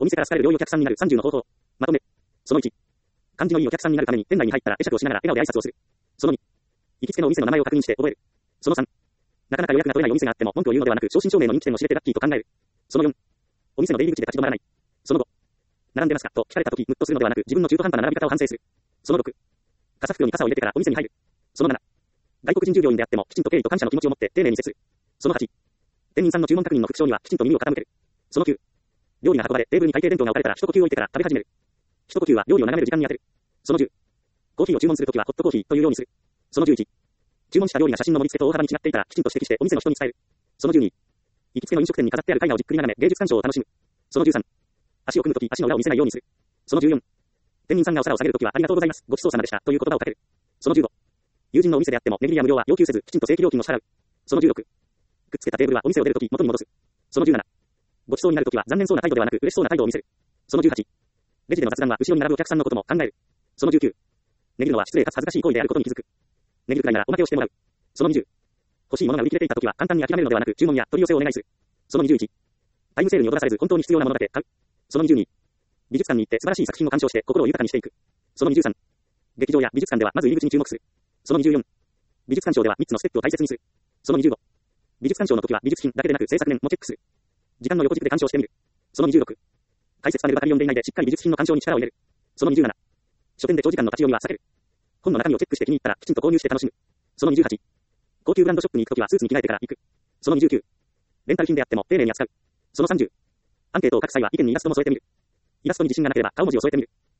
お店から好かれる良いお客さんになる30の方法。まとめ。その1。感じのいいお客さんになるために店内に入ったら会釈をしながら笑顔で挨拶をする。その2。行きつけのお店の名前を確認して覚える。その3。なかなか予約が取れないお店があっても文句を言うのではなく、正真正銘の人気店を知れてラッキーと考える。その4。お店の出入り口で立ち止まらない。その5。並んでますかと聞かれたとき、ムッとするのではなく、自分の中途半端な並び方を反省する。その6。傘袋に傘を入れてからお店に入る。その7。外国人従業員であっても、きちんと敬意と感謝の気持ちを持って丁寧に接する。その8。店員さんの注文確認の復唱にはきちんと耳を傾ける。その9。料理が運ばれ、テーブルに会計弁当が置かれたら一呼吸置いてから食べ始める。一呼吸は料理を眺める時間に当てる。その10。コーヒーを注文するときはホットコーヒーというようにする。その11。注文した料理が写真の盛り付けと大幅に違っていたらきちんと指摘してお店の人に伝える。その12。行きつけの飲食店に飾ってある絵画をじっくり眺め芸術鑑賞を楽しむ。その13。足を組むとき足の裏を見せないようにする。その14。店員さんがお皿を下げるときはありがとうございます。ごちそうさまでしたという言葉をかける。その15。友人のお店であっても値切りや無料は要求せずきちんと正規料金を支払う。その16。くっつけたテーブルはお店を出るとき元に戻す。その17。ごちそうになるときは残念そうな態度ではなく嬉しそうな態度を見せる。その18。レジでの雑談は後ろに並ぶお客さんのことも考える。その19。値切るのは失礼かつ恥ずかしい行為であることに気づく。値切るくらいならおまけをしてもらう。その20。欲しいものが売り切れていたときは簡単に諦めるのではなく注文や取り寄せをお願いする。その21。タイムセールに踊らされず本当に必要なものだけ買う。その22。美術館に行って素晴らしい作品を鑑賞して心を豊かにしていく。その23。劇場や美術館ではまず入り口に注目する。その24。美術鑑賞では3つのステップを大切にする。その25。美術鑑賞の時は美術品だけでなく制作年もチェックする。時間の横軸で鑑賞してみる。その26。解説パネルばかり読んでいないでしっかり美術品の鑑賞に力を入れる。その27。書店で長時間の立ち読みは避ける。本の中身をチェックして気に入ったらきちんと購入して楽しむ。その28。高級ブランドショップに行くときはスーツに着替えてから行く。その29。レンタル品であっても丁寧に扱う。その30。アンケートを書く際は意見にイラストも添えてみる。イラストに自信がなければ顔文字を添えてみる。